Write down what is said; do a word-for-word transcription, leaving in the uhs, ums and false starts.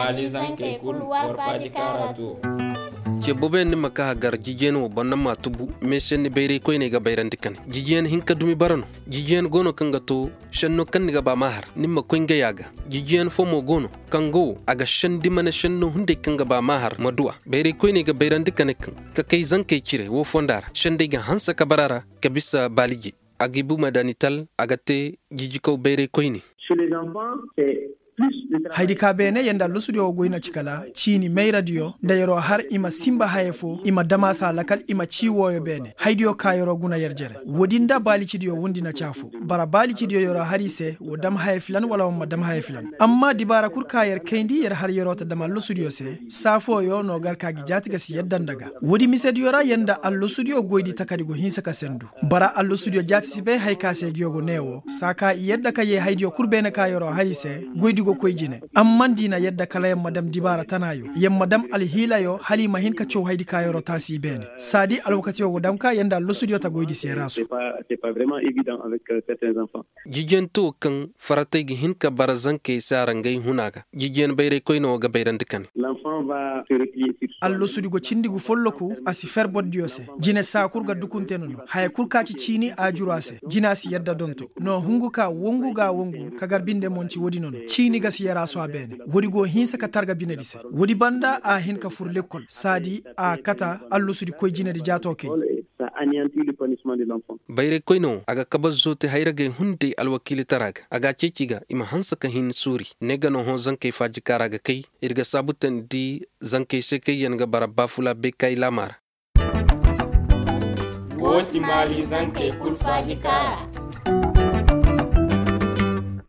mali zanke kul war faji karatu. Je bobe ni maka hagar jijen wo bonna ma tubu meshen ni beere koy ne ga bayran dikane jijen hinka dumi barano jijen gono kanga to shanno kan ga ba mahar nimma koynga yaga jijen fomo gono kango aga shandi mana shanno hunde kanga ba mahar madua beere koy ne ga bayran dikane kan ka kai zanke kire wo fondara shande ga hansa ka barara ka bisa balije agibu madanital agate jijiko beere koy ni. Chez les enfants, c'est haydi ka bene yanda lusudio goyna cikala cini may radio ndayro har ima simba hayefo ima damasa lakal ima ciwoyo bene haydiyo kayoro guna yerjere wodinda bali cidiyo wundina chafu bara bali cidiyo yoro harise wodam hayfilan wala madam hayfilan amma dibara kur kayer kendi yer har yorota dama lusudio se safo yo no garka gi jatiga si yeddan daga wodi misediyo ra yanda allusudio goydi takadi go hinsa ka sendu bara allusudio jati sibe haykase giyogo newo saka yedda kaye haydiyo kurbene kayoro harise goydi go koyjine amman dina yedda kala yam madam dibara tanayo yam madam alhila yo halima hin ka chow haydi kayoro tasi bene sadi alwakati yo damka yanda lusudio ta goydi seraso c'est pas c'est pas vraiment évident avec euh, certains enfants. Jijen to kan faratay gi hin ka barazan ke sarangay hunaga jijen bayre koyno ga bayran dikane L'enfant va se replier sur soi. allusudio go cindigu folloku asi fer boddiose jine sakur ga dukunte nono hay kurkaci cini ajurase jinasi yedda donto no hunguka wonguga wongu kagar binde monci wodi nono cini gasi yara so abene wodi go hinsa ka targa binedise wodi banda a hin ka fur l'école sadi a kata allusudi koy jinedi jatoke Ça anéantit le punishment de l'enfant. bayre koyno aga kabazote hayrage hunde alwakili taraga aga ceciga ima hansa ka hin suri negano ho zanke faji karaga kai irga sabutan di zanke seke yanga barabba fula be kai lamar Woti mali zanke kul faji kara.